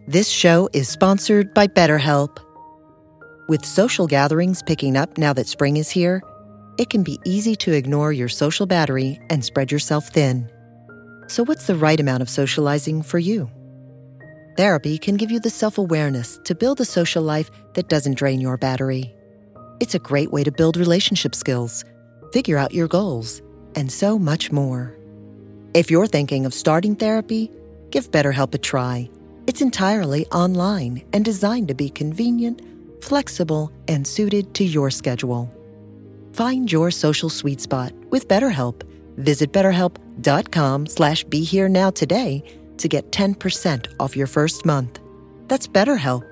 This show is sponsored by BetterHelp. With social gatherings picking up now that spring is here, it can be easy to ignore your social battery and spread yourself thin. So what's the right amount of socializing for you? Therapy can give you the self-awareness to build a social life that doesn't drain your battery. It's a great way to build relationship skills, figure out your goals, and so much more. If you're thinking of starting therapy, give BetterHelp a try. It's entirely online and designed to be convenient, flexible, and suited to your schedule. Find your social sweet spot with BetterHelp. Visit BetterHelp.com/BeHereNow today to get 10% off your first month. That's BetterHelp,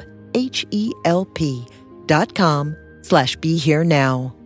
HELP.com/BeHereNow.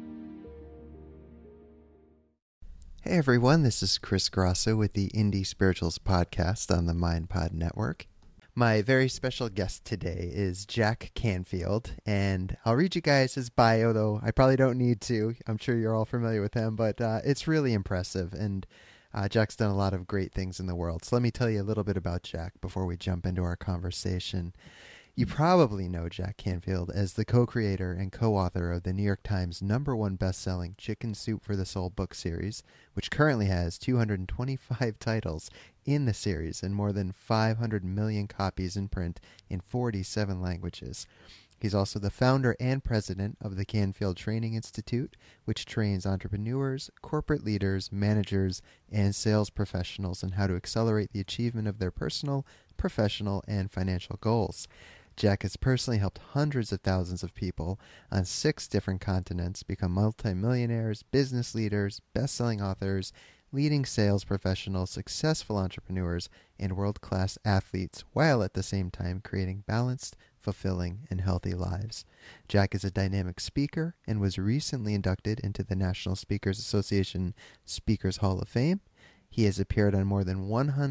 Hey everyone, this is Chris Grosso with the Indie Spirituals podcast on the MindPod Network. My very special guest today is Jack Canfield, and I'll read you guys his bio, though I probably don't need to. I'm sure you're all familiar with him, but it's really impressive, and Jack's done a lot of great things in the world. So let me tell you a little bit about Jack before we jump into our conversation. You probably know Jack Canfield as the co-creator and co-author of the New York Times #1 best-selling Chicken Soup for the Soul book series, which currently has 225 titles in the series and more than 500 million copies in print in 47 languages. He's also the founder and president of the Canfield Training Institute, which trains entrepreneurs, corporate leaders, managers, and sales professionals in how to accelerate the achievement of their personal, professional, and financial goals. Jack has personally helped hundreds of thousands of people on 6 different continents become multimillionaires, business leaders, best-selling authors, leading sales professionals, successful entrepreneurs, and world-class athletes, while at the same time creating balanced, fulfilling, and healthy lives. Jack is a dynamic speaker and was recently inducted into the National Speakers Association Speakers Hall of Fame. He has appeared on more than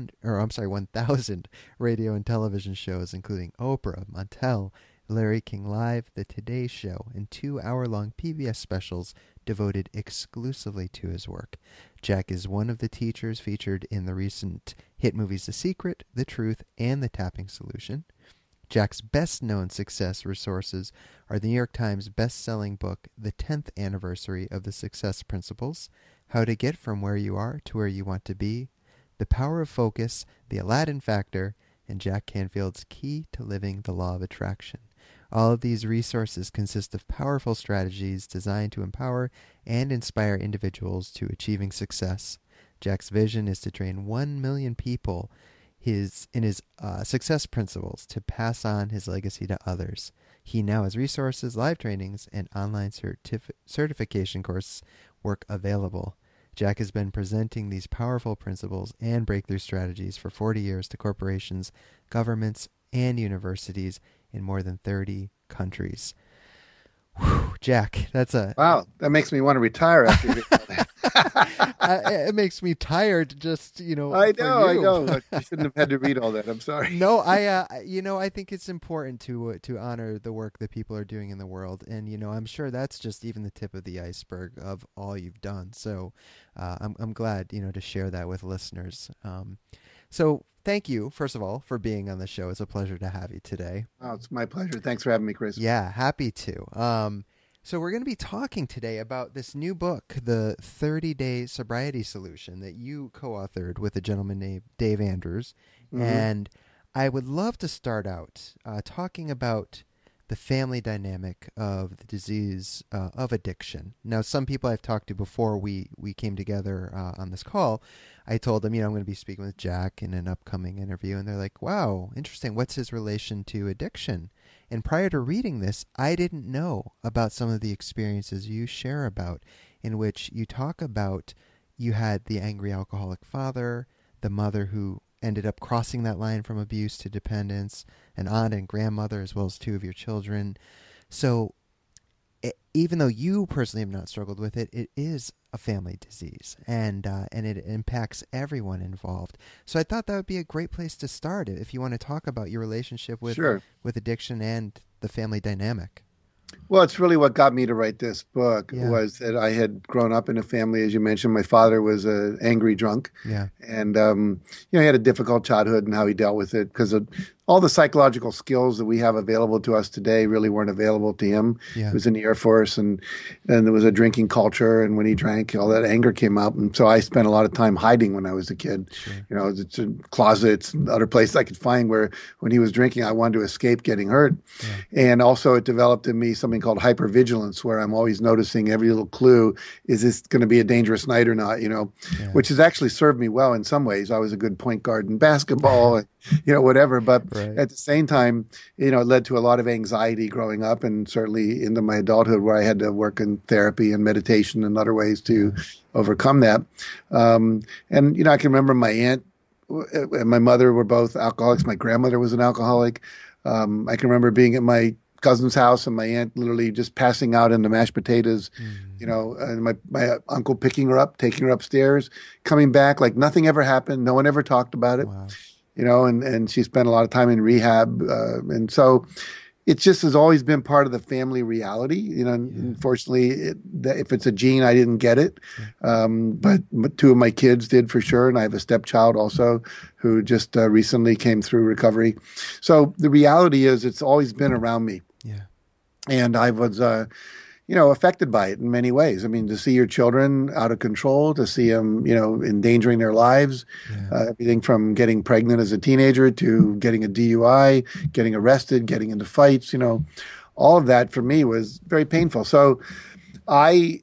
1,000 radio and television shows, including Oprah, Montel, Larry King Live, The Today Show, and 2-hour-long PBS specials devoted exclusively to his work. Jack is one of the teachers featured in the recent hit movies The Secret, The Truth, and The Tapping Solution. Jack's best-known success resources are the New York Times best-selling book, The 10th Anniversary of the Success Principles, How to Get From Where You Are to Where You Want to Be, The Power of Focus, The Aladdin Factor, and Jack Canfield's Key to Living the Law of Attraction. All of these resources consist of powerful strategies designed to empower and inspire individuals to achieving success. Jack's vision is to train 1 million people in his success principles to pass on his legacy to others. He now has resources, live trainings, and online certification course work available. Jack has been presenting these powerful principles and breakthrough strategies for 40 years to corporations, governments, and universities in more than 30 countries. Whew, Jack, that's a... Wow, that makes me want to retire after you get that. It makes me tired just, I know. Look, you shouldn't have had to read all that. I'm sorry. No, I think it's important to honor the work that people are doing in the world. And, I'm sure that's just even the tip of the iceberg of all you've done. So I'm glad, to share that with listeners. So thank you, first of all, for being on the show. It's a pleasure to have you today. Oh, it's my pleasure. Thanks for having me, Chris. Yeah, happy to. So we're going to be talking today about this new book, The 30-Day Sobriety Solution, that you co-authored with a gentleman named Dave Andrews. Mm-hmm. And I would love to start out talking about the family dynamic of the disease of addiction. Now, some people I've talked to before we came together on this call, I told them, I'm going to be speaking with Jack in an upcoming interview, and they're like, wow, interesting. What's his relation to addiction? And prior to reading this, I didn't know about some of the experiences you share about, in which you talk about you had the angry alcoholic father, the mother who ended up crossing that line from abuse to dependence, an aunt and grandmother, as well as 2 of your children. So even though you personally have not struggled with it, it is a family disease, and it impacts everyone involved. So I thought that would be a great place to start if you want to talk about your relationship with addiction and the family dynamic. Well, it's really what got me to write this book was that I had grown up in a family, as you mentioned. My father was an angry drunk. Yeah. And, he had a difficult childhood and how he dealt with it because all the psychological skills that we have available to us today really weren't available to him. Yeah. He was in the Air Force, and there was a drinking culture, and when he drank, all that anger came out. And so I spent a lot of time hiding when I was a kid. Sure. You know, it's in closets and other places I could find where when he was drinking, I wanted to escape getting hurt. Yeah. And also it developed in me something called hypervigilance, where I'm always noticing every little clue. Is this going to be a dangerous night or not? You know, which has actually served me well in some ways. I was a good point guard in basketball and, you know, whatever. But at the same time, you know, it led to a lot of anxiety growing up, and certainly into my adulthood, where I had to work in therapy and meditation and other ways to overcome that. And, you know, I can remember my aunt and my mother were both alcoholics. My grandmother was an alcoholic. I can remember being at my cousin's house and my aunt literally just passing out in the mashed potatoes, you know, and my uncle picking her up, taking her upstairs, coming back like nothing ever happened. No one ever talked about it. Wow. You know, and she spent a lot of time in rehab. And so it just has always been part of the family reality. You know, unfortunately, if it's a gene, I didn't get it. But two of my kids did for sure. And I have a stepchild also who just recently came through recovery. So the reality is it's always been around me. Yeah. And I was, you know, affected by it in many ways. I mean, to see your children out of control, to see them, you know, endangering their lives, everything from getting pregnant as a teenager to getting a DUI, getting arrested, getting into fights, you know, all of that for me was very painful. So I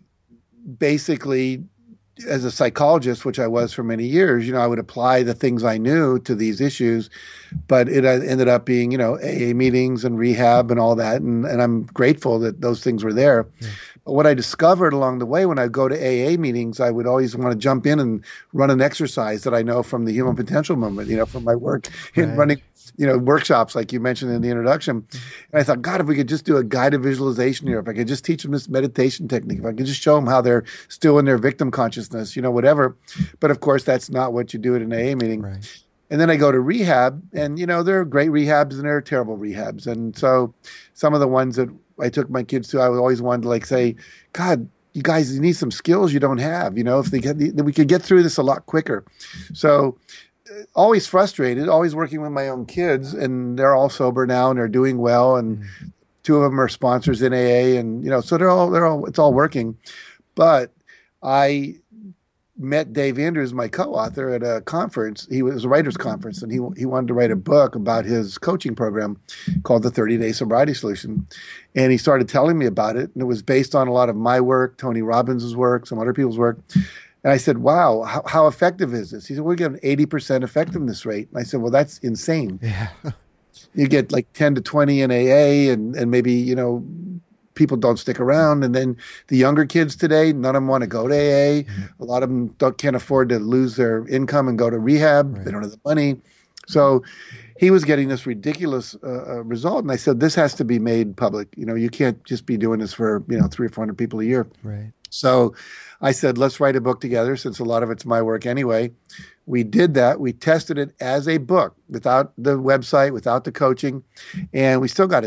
basically, as a psychologist, which I was for many years, you know, I would apply the things I knew to these issues, but it ended up being, you know, AA meetings and rehab and all that. And I'm grateful that those things were there. Yeah. But what I discovered along the way, when I go to AA meetings, I would always want to jump in and run an exercise that I know from the Human Potential Movement, you know, from my work in running, you know, workshops like you mentioned in the introduction. And I thought, God, if we could just do a guided visualization here, if I could just teach them this meditation technique, if I could just show them how they're still in their victim consciousness, you know, whatever. But of course, that's not what you do at an AA meeting. Right. And then I go to rehab, and, you know, there are great rehabs and there are terrible rehabs. And so some of the ones that I took my kids to, I always wanted to like say, God, you guys, you need some skills you don't have, you know, if we could get through this a lot quicker. So always frustrated, always working with my own kids, and they're all sober now and they're doing well. And two of them are sponsors in AA, and, you know, so it's all working. But I met Dave Andrews, my co-author, at a conference. He was a writer's conference, and he wanted to write a book about his coaching program called the 30-Day Sobriety Solution. And he started telling me about it, and it was based on a lot of my work, Tony Robbins' work, some other people's work. And I said, wow, how effective is this? He said, we get an 80% effectiveness rate. And I said, well, that's insane. Yeah. You get like 10 to 20 in AA, and maybe, you know, people don't stick around. And then the younger kids today, none of them want to go to AA. A lot of them can't afford to lose their income and go to rehab. Right. They don't have the money. So he was getting this ridiculous result. And I said, this has to be made public. You know, you can't just be doing this for, you know, 300 or 400 people a year. Right. So I said, let's write a book together, since a lot of it's my work anyway. We did that. We tested it as a book without the website, without the coaching, and we still got a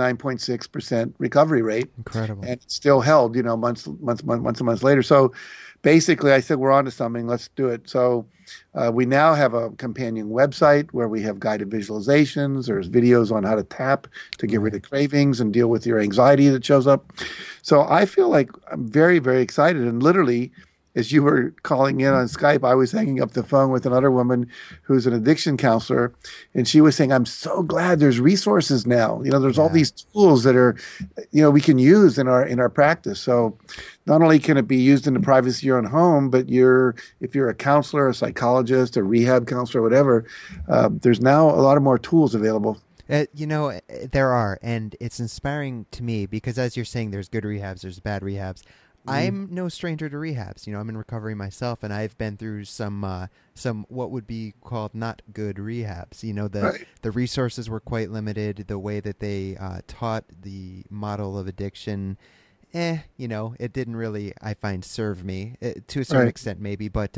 79.6% recovery rate. Incredible. And it still held, you know, months and months later. So basically I said, we're on to something. Let's do it. So we now have a companion website where we have guided visualizations. There's videos on how to tap to get rid of cravings and deal with your anxiety that shows up. So I feel like I'm very, very excited. And literally, as you were calling in on Skype, I was hanging up the phone with another woman who's an addiction counselor, and she was saying, I'm so glad there's resources now. You know, there's all these tools that are, you know, we can use in our practice. So not only can it be used in the privacy of your own home, but if you're a counselor, a psychologist, a rehab counselor, whatever, there's now a lot of more tools available. You know, there are, and it's inspiring to me because, as you're saying, there's good rehabs, there's bad rehabs. I'm no stranger to rehabs. You know, I'm in recovery myself, and I've been through some what would be called not good rehabs. You know, the resources were quite limited. The way that they taught the model of addiction, you know, it didn't really, I find, serve me to a certain extent, maybe. But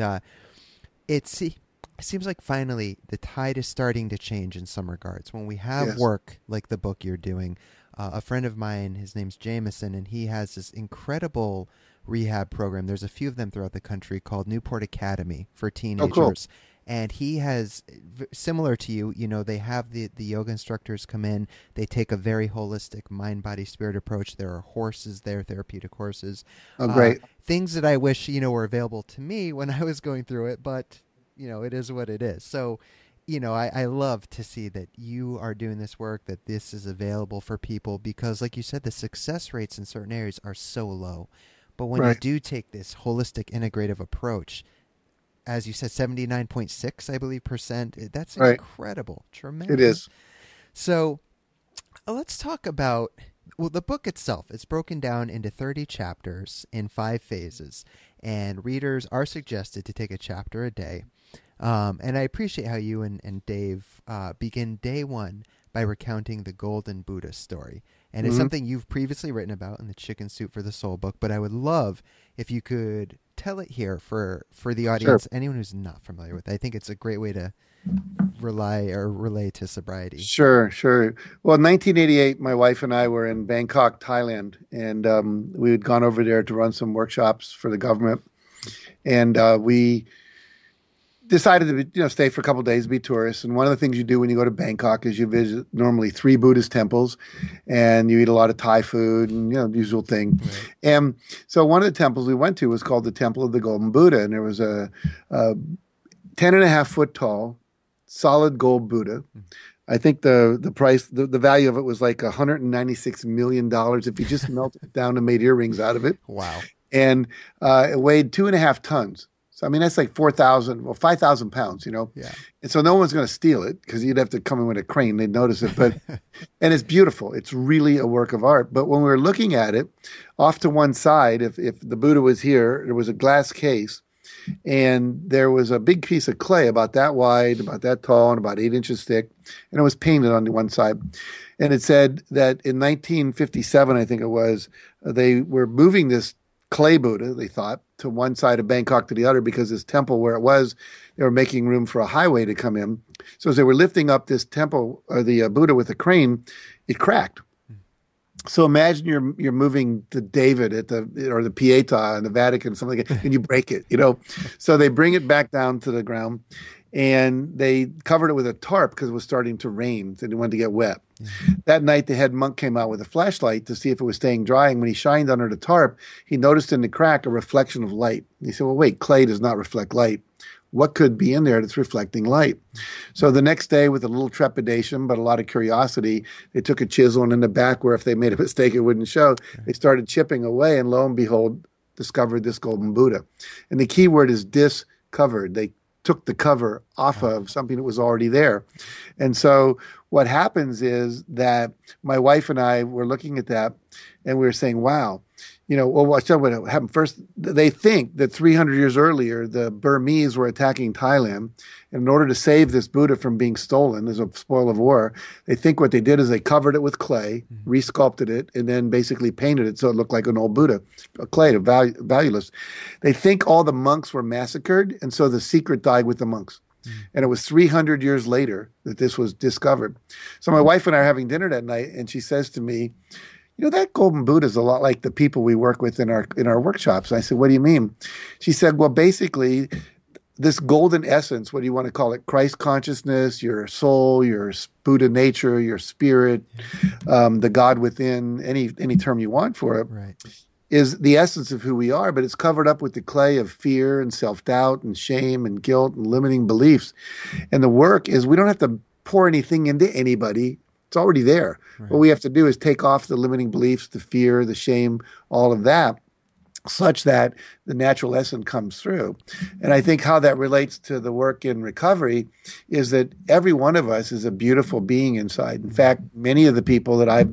it seems like finally the tide is starting to change in some regards. When we have work like the book you're doing. A friend of mine, his name's Jameson, and he has this incredible rehab program. There's a few of them throughout the country called Newport Academy for teenagers. Oh, cool. And he has, similar to you, they have the yoga instructors come in. They take a very holistic mind, body, spirit approach. There are horses there, therapeutic horses. Oh, great. Things that I wish, were available to me when I was going through it, but, it is what it is. So, I love to see that you are doing this work, that this is available for people because, like you said, the success rates in certain areas are so low. But when you do take this holistic, integrative approach, as you said, 79.6, I believe, percent. That's incredible. Tremendous. It is. So let's talk about, the book itself. It's broken down into 30 chapters in 5 phases, and readers are suggested to take a chapter a day. And I appreciate how you and Dave begin day 1 by recounting the Golden Buddha story. And it's something you've previously written about in the Chicken Soup for the Soul book, but I would love if you could tell it here for the audience, anyone who's not familiar with it. I think it's a great way to relay to sobriety. Sure. Well, in 1988, my wife and I were in Bangkok, Thailand, and we had gone over there to run some workshops for the government. And we decided to stay for a couple of days, be tourists. And one of the things you do when you go to Bangkok is you visit normally 3 Buddhist temples, and you eat a lot of Thai food and the usual thing. Right. And so one of the temples we went to was called the Temple of the Golden Buddha, and there was a 10.5 foot tall, solid gold Buddha. I think the price, the value of it was like $196 million if you just melted it down and made earrings out of it. Wow! And it weighed 2.5 tons. So, I mean, that's like 5,000 pounds, Yeah. And so no one's going to steal it because you'd have to come in with a crane. They'd notice it. But and it's beautiful. It's really a work of art. But when we were looking at it, off to one side, if the Buddha was here, there was a glass case. And there was a big piece of clay about that wide, about that tall, and about 8 inches thick. And it was painted on the one side. And it said that in 1957, I think it was, they were moving this clay Buddha, they thought, to one side of Bangkok to the other because this temple where it was, they were making room for a highway to come in. So as they were lifting up this temple, or the Buddha with a crane, it cracked. So imagine you're moving to David or the Pietà in the Vatican, something like that, and you break it, So they bring it back down to the ground, and they covered it with a tarp because it was starting to rain. So they didn't want to get wet. That night, the head monk came out with a flashlight to see if it was staying dry. And when he shined under the tarp, he noticed in the crack a reflection of light. He said, well, wait, clay does not reflect light. What could be in there that's reflecting light? So the next day, with a little trepidation, but a lot of curiosity, they took a chisel, and in the back where if they made a mistake, it wouldn't show. They started chipping away, and lo and behold, discovered this golden Buddha. And the key word is discovered. They took the cover off of something that was already there. And so what happens is that my wife and I were looking at that, and we were saying, wow, what happened first? They think that 300 years earlier, the Burmese were attacking Thailand. And in order to save this Buddha from being stolen as a spoil of war, they think what they did is they covered it with clay, resculpted it, and then basically painted it so it looked like an old Buddha, clay, valueless. They think all the monks were massacred, and so the secret died with the monks. And it was 300 years later that this was discovered. So my wife and I are having dinner that night, and she says to me, that golden Buddha is a lot like the people we work with in our workshops. And I said, what do you mean? She said, well, basically, this golden essence, what do you want to call it? Christ consciousness, your soul, your Buddha nature, your spirit, the God within, any term you want for it, right, is the essence of who we are, but it's covered up with the clay of fear and self-doubt and shame and guilt and limiting beliefs. And the work is we don't have to pour anything into anybody. It's already there. Right. What we have to do is take off the limiting beliefs, the fear, the shame, all of that, such that the natural essence comes through. And I think how that relates to the work in recovery is that every one of us is a beautiful being inside. In fact, many of the people that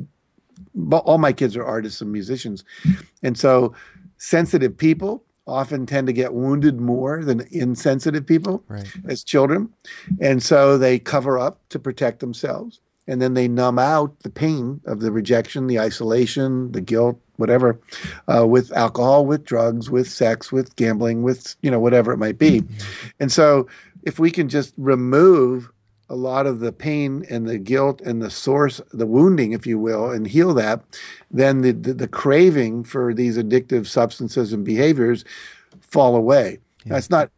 all my kids are artists and musicians. And so sensitive people often tend to get wounded more than insensitive people as children. And so they cover up to protect themselves. And then they numb out the pain of the rejection, the isolation, the guilt, whatever, with alcohol, with drugs, with sex, with gambling, with, whatever it might be. And so if we can just remove a lot of the pain and the guilt and the source, the wounding, if you will, and heal that, then the craving for these addictive substances and behaviors fall away. Yeah. Now, it's not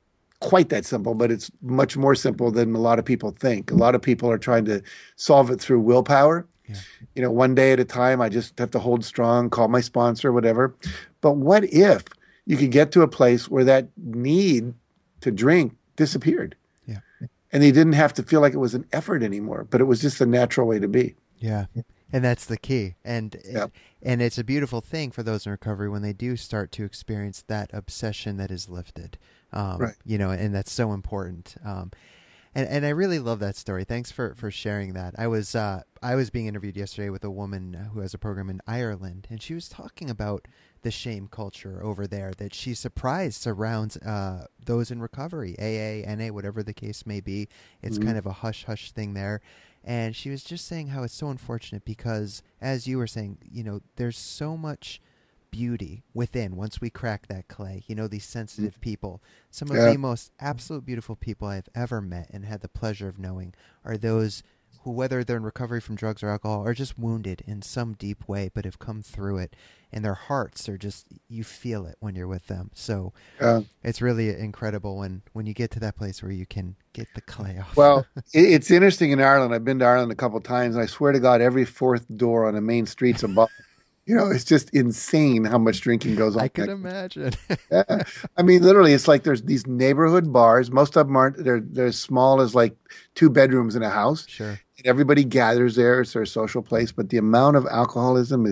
quite that simple, but it's much more simple than a lot of people think. A lot of people are trying to solve it through willpower. Yeah. You know, one day at a time, I just have to hold strong, call my sponsor, whatever. But what if you could get to a place where that need to drink disappeared? Yeah. And you didn't have to feel like it was an effort anymore, but it was just a natural way to be. Yeah. And that's the key. And Yep. and it's a beautiful thing for those in recovery when they do start to experience that obsession that is lifted. Right. You know, and that's so important. And I really love that story. Thanks for sharing that. I was being interviewed yesterday with a woman who has a program in Ireland, and she was talking about the shame culture over there that she's surprised surrounds those in recovery, AA, NA, whatever the case may be. It's kind of a hush-hush thing there. And she was just saying how it's so unfortunate because, as you were saying, you know, there's so much beauty within once we crack that clay. You know, these sensitive people. Some of the most absolute beautiful people I've ever met and had the pleasure of knowing are those who, whether they're in recovery from drugs or alcohol, are just wounded in some deep way, but have come through it. And their hearts are just, you feel it when you're with them. So it's really incredible when you get to that place where you can get the clay off. Well, it's interesting in Ireland. I've been to Ireland a couple of times, and I swear to God, every fourth door on the main street's a bar. You know, it's just insane how much drinking goes on. I can imagine. Yeah. I mean, literally, it's like there's these neighborhood bars. Most of them aren't, they're as small as like 2 bedrooms in a house. Sure. And everybody gathers there. It's their social place. But the amount of alcoholism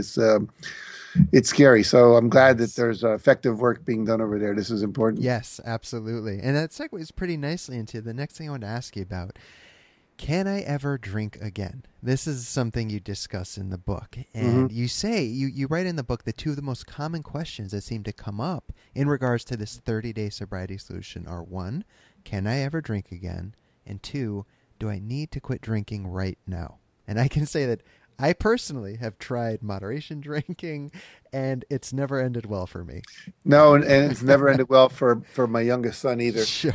it's scary. So I'm glad that there's effective work being done over there. This is important. Yes, absolutely. And that segues pretty nicely into the next thing I want to ask you about. Can I ever drink again? This is something you discuss in the book. And you say, you write in the book that 2 of the most common questions that seem to come up in regards to this 30-day sobriety solution are 1, can I ever drink again? And 2, do I need to quit drinking right now? And I can say that I personally have tried moderation drinking, and it's never ended well for me. No, and it's never ended well for my youngest son either. Sure.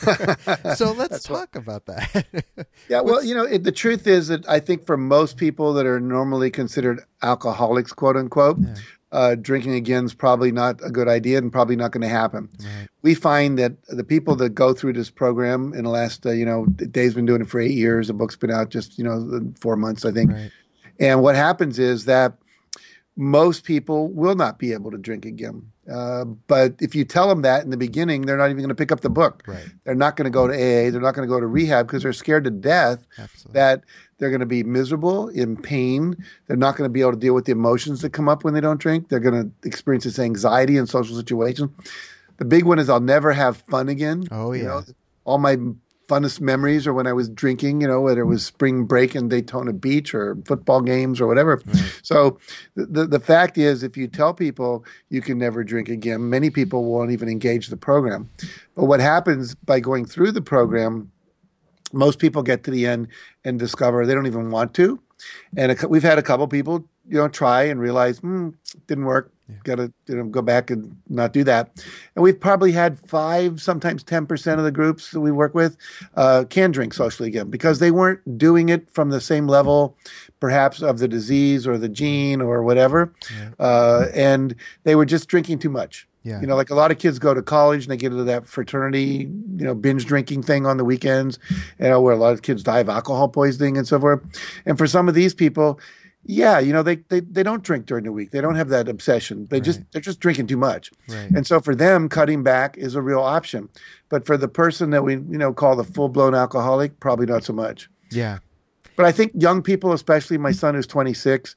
So let's talk about that. Yeah, well, you know, the truth is that I think for most people that are normally considered alcoholics, quote unquote, drinking again is probably not a good idea and probably not going to happen. Right. We find that the people that go through this program in the last, Dave's been doing it for 8 years. The book's been out just, 4 months, I think. Right. And what happens is that most people will not be able to drink again. But if you tell them that in the beginning, they're not even going to pick up the book. Right. They're not going to go to AA. They're not going to go to rehab because they're scared to death that they're going to be miserable, in pain. They're not going to be able to deal with the emotions that come up when they don't drink. They're going to experience this anxiety in social situations. The big one is I'll never have fun again. Oh, yeah. All my funnest memories are when I was drinking, whether it was spring break in Daytona Beach or football games or whatever. Right. So the fact is, if you tell people you can never drink again, many people won't even engage the program. But what happens by going through the program, most people get to the end and discover they don't even want to. And we've had a couple people, try and realize, didn't work. Got to go back and not do that. And we've probably had 5, sometimes 10% of the groups that we work with can drink socially again because they weren't doing it from the same level, perhaps, of the disease or the gene or whatever. Yeah. And they were just drinking too much. Yeah. Like a lot of kids go to college and they get into that fraternity, binge drinking thing on the weekends, where a lot of kids die of alcohol poisoning and so forth. And for some of these people, yeah, they don't drink during the week. They don't have that obsession. They're just drinking too much. Right. And so for them, cutting back is a real option. But for the person that we, call the full-blown alcoholic, probably not so much. Yeah. But I think young people, especially my son who's 26,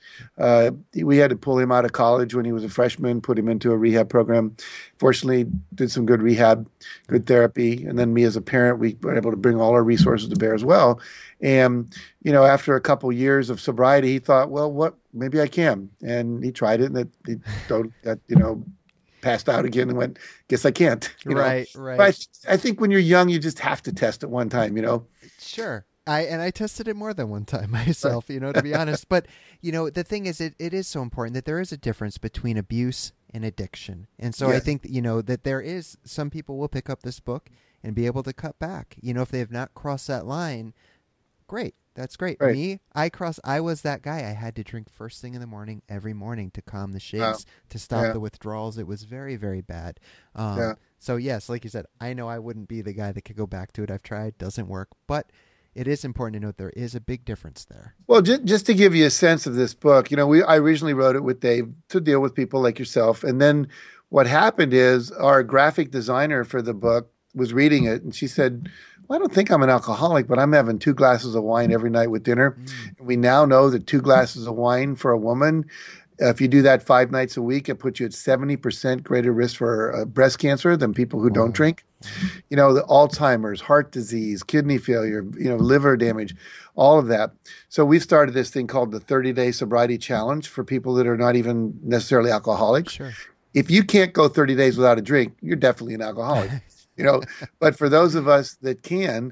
we had to pull him out of college when he was a freshman, put him into a rehab program. Fortunately, did some good rehab, good therapy. And then me as a parent, we were able to bring all our resources to bear as well. And, after a couple years of sobriety, he thought, well, maybe I can. And he tried it and he got, passed out again and went, guess I can't. Right. But I think when you're young, you just have to test it one time, Sure. I tested it more than one time myself, to be honest. But, the thing is, it is so important that there is a difference between abuse and addiction. And so I think, that there is, some people will pick up this book and be able to cut back. If they have not crossed that line, great. That's great. Right. Me, I was that guy. I had to drink first thing in the morning, every morning to calm the shakes, to stop the withdrawals. It was very, very bad. So yes, like you said, I know I wouldn't be the guy that could go back to it. I've tried, doesn't work, but it is important to note there is a big difference there. Well, just to give you a sense of this book, I originally wrote it with Dave to deal with people like yourself. And then what happened is our graphic designer for the book was reading it and she said, well, I don't think I'm an alcoholic, but I'm having 2 glasses of wine every night with dinner. And we now know that 2 glasses of wine for a woman, if you do that 5 nights a week, it puts you at 70% greater risk for breast cancer than people who don't drink. The Alzheimer's, heart disease, kidney failure, liver damage, all of that. So we've started this thing called the 30-day sobriety challenge for people that are not even necessarily alcoholics. Sure. If you can't go 30 days without a drink, you're definitely an alcoholic. But for those of us that can,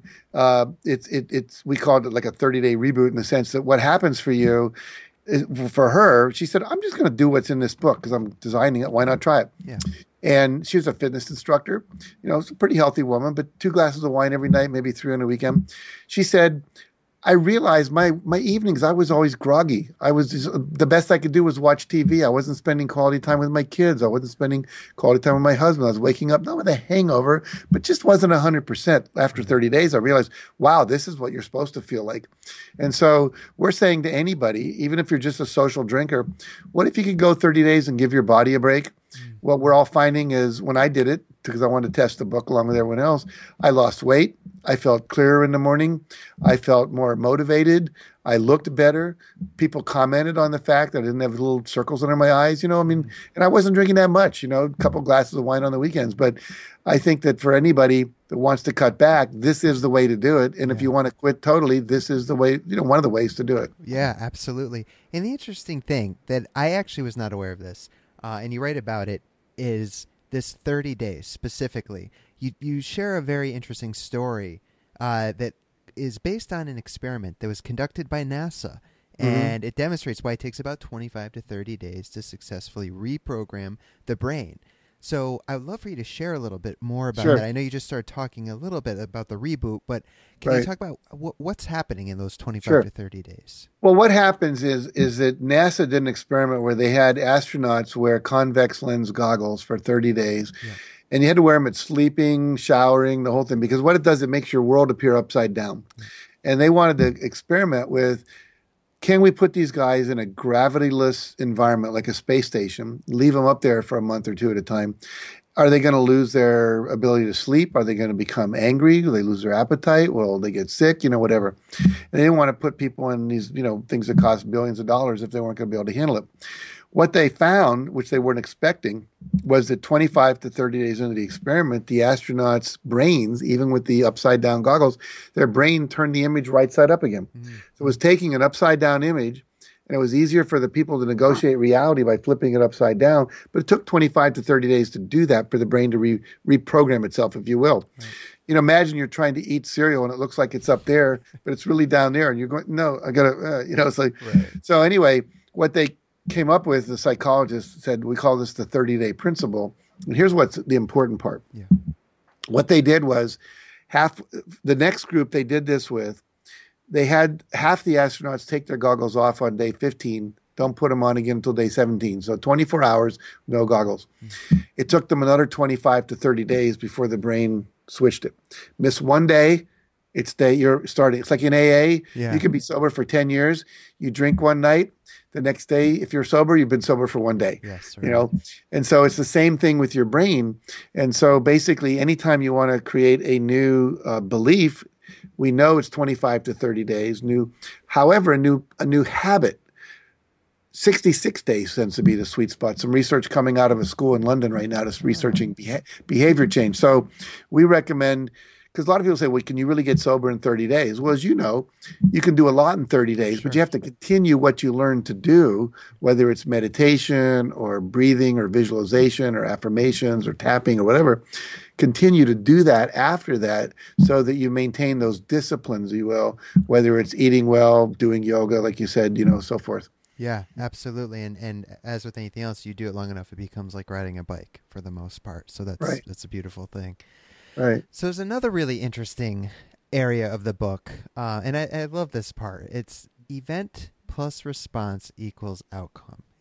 it's we call it like a 30-day reboot in the sense that what happens for you, for her, she said, I'm just going to do what's in this book because I'm designing it. Why not try it? Yeah. And she was a fitness instructor. It's a pretty healthy woman, but 2 glasses of wine every night, maybe 3 on a weekend. She said, I realized my evenings, I was always groggy. The best I could do was watch TV. I wasn't spending quality time with my kids. I wasn't spending quality time with my husband. I was waking up, not with a hangover, but just wasn't 100%. After 30 days, I realized, wow, this is what you're supposed to feel like. And so we're saying to anybody, even if you're just a social drinker, what if you could go 30 days and give your body a break? What we're all finding is when I did it, because I wanted to test the book along with everyone else, I lost weight. I felt clearer in the morning. I felt more motivated. I looked better. People commented on the fact that I didn't have little circles under my eyes, and I wasn't drinking that much, a couple glasses of wine on the weekends. But I think that for anybody that wants to cut back, this is the way to do it. And if you want to quit totally, this is the way, one of the ways to do it. Yeah, absolutely. And the interesting thing that I actually was not aware of this, and you write about it, is this 30 days specifically. You share a very interesting story that is based on an experiment that was conducted by NASA, and it demonstrates why it takes about 25 to 30 days to successfully reprogram the brain. So I would love for you to share a little bit more about that. I know you just started talking a little bit about the reboot, but can you talk about what's happening in those 25 to 30 days? Well, what happens is that NASA did an experiment where they had astronauts wear convex lens goggles for 30 days. Yeah. And you had to wear them at sleeping, showering, the whole thing, because what it does, it makes your world appear upside down. And they wanted to experiment with, can we put these guys in a gravityless environment like a space station, leave them up there for a month or 2 at a time? Are they going to lose their ability to sleep? Are they going to become angry? Will they lose their appetite? Will they get sick? whatever. And they didn't want to put people in these, things that cost billions of dollars if they weren't going to be able to handle it. What they found, which they weren't expecting, was that 25 to 30 days into the experiment, the astronauts' brains, even with the upside-down goggles, their brain turned the image right side up again. So it was taking an upside-down image, and it was easier for the people to negotiate reality by flipping it upside down. But it took 25 to 30 days to do that for the brain to reprogram itself, if you will. Right. Imagine you're trying to eat cereal and it looks like it's up there, but it's really down there. And you're going, no, I got to, it's like, So anyway, what they came up with, the psychologist said, we call this the 30-day principle. And here's what's the important part. Yeah. What they did was the next group they did this with, they had half the astronauts take their goggles off on day 15, don't put them on again until day 17. So 24 hours, no goggles. It took them another 25 to 30 days before the brain switched it. Miss one day, you're starting. It's like in AA. Yeah. You could be sober for 10 years. You drink one night. The next day, if you're sober, you've been sober for one day. Yes, right. And so it's the same thing with your brain. And so basically, anytime you want to create a new belief, we know it's 25 to 30 days. However, a new habit, 66 days tends to be the sweet spot. Some research coming out of a school in London right now is researching behavior change. So we recommend, because a lot of people say, well, can you really get sober in 30 days? Well, as you know, you can do a lot in 30 days, but you have to continue what you learn to do, whether it's meditation or breathing or visualization or affirmations or tapping or whatever. Continue to do that after that so that you maintain those disciplines, you will, whether it's eating well, doing yoga, like you said, so forth. Yeah, absolutely. And as with anything else, you do it long enough, it becomes like riding a bike for the most part. So that's a beautiful thing. Right. So there's another really interesting area of the book, and I love this part. It's event plus response equals outcome.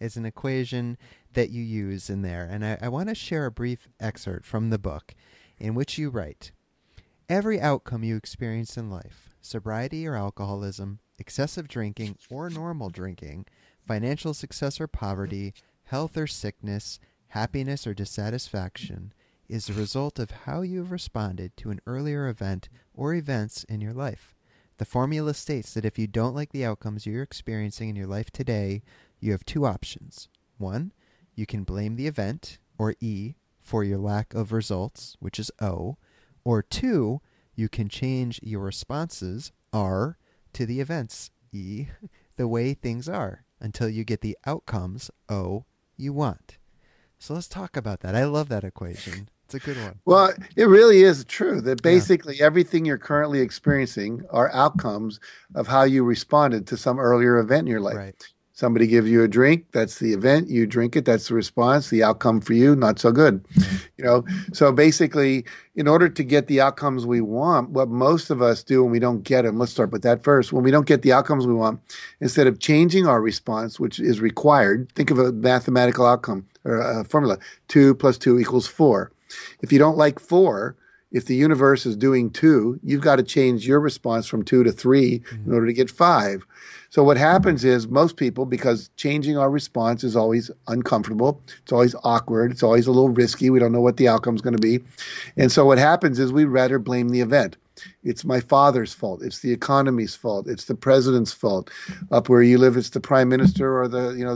is an equation that you use in there. And I want to share a brief excerpt from the book in which you write, "Every outcome you experience in life, sobriety or alcoholism, excessive drinking or normal drinking, financial success or poverty, health or sickness, happiness or dissatisfaction, is the result of how you have responded to an earlier event or events in your life. The formula states that if you don't like the outcomes you're experiencing in your life today, you have two options. One, you can blame the event, or E, for your lack of results, which is O. Or two, you can change your responses, R, to the events, E, the way things are, until you get the outcomes, O, you want." So let's talk about that. I love that equation. It's a good one. Well, it really is true that basically everything you're currently experiencing are outcomes of how you responded to some earlier event in your life. Right. Somebody gives you a drink, that's the event, you drink it, that's the response, the outcome for you, not so good. So basically, in order to get the outcomes we want, what most of us do when we don't get them, let's start with that first. When we don't get the outcomes we want, instead of changing our response, which is required, think of a mathematical outcome or a formula, 2 + 2 = 4. If you don't like 4, if the universe is doing 2, you've got to change your response from 2 to 3 in order to get 5. So what happens is most people, because changing our response is always uncomfortable, it's always awkward, it's always a little risky, we don't know what the outcome is going to be. And so what happens is we'd rather blame the event. It's my father's fault. It's the economy's fault. It's the president's fault. Up where you live, it's the prime minister or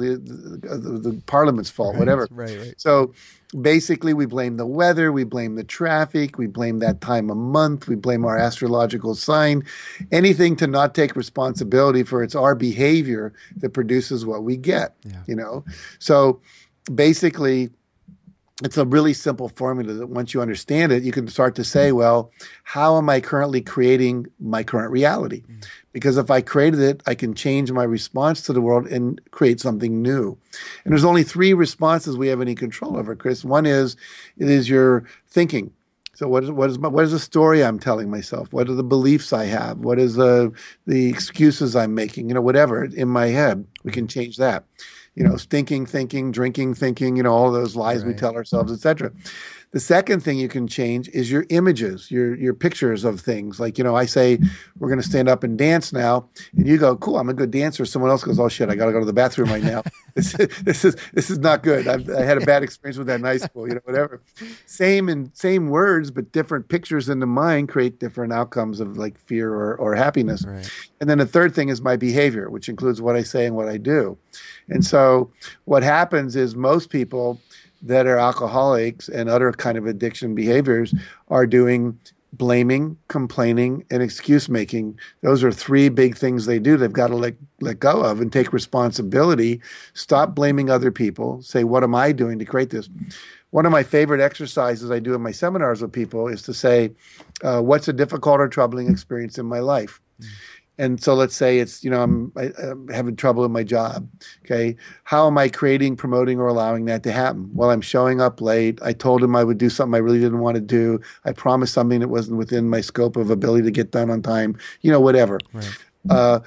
the parliament's fault, Right, whatever. right. So basically, we blame the weather, we blame the traffic, we blame that time of month, we blame our astrological sign, anything to not take responsibility for it's our behavior that produces what we get. So basically, it's a really simple formula that once you understand it, you can start to say, well, how am I currently creating my current reality? Because if I created it, I can change my response to the world and create something new. And there's only 3 responses we have any control over, Chris. One is, it is your thinking. So what is the story I'm telling myself? What are the beliefs I have? What is the excuses I'm making? Whatever in my head, we can change that. Stinking thinking, drinking thinking, all those lies we tell ourselves, etc. The second thing you can change is your images, your pictures of things. Like, I say, we're going to stand up and dance now. And you go, cool, I'm a good dancer. Someone else goes, oh shit, I got to go to the bathroom right now. This is not good. I had a bad experience with that in high school, whatever. Same words, but different pictures in the mind create different outcomes of like fear or happiness. Right. And then the third thing is my behavior, which includes what I say and what I do. And so what happens is most people that are alcoholics and other kind of addiction behaviors are doing blaming, complaining, and excuse making. Those are 3 big things they do. They've got to let go of and take responsibility. Stop blaming other people. Say, what am I doing to create this? One of my favorite exercises I do in my seminars with people is to say, what's a difficult or troubling experience in my life? And so let's say it's, I'm having trouble in my job. Okay. How am I creating, promoting, or allowing that to happen? Well, I'm showing up late. I told him I would do something I really didn't want to do. I promised something that wasn't within my scope of ability to get done on time, whatever. Right.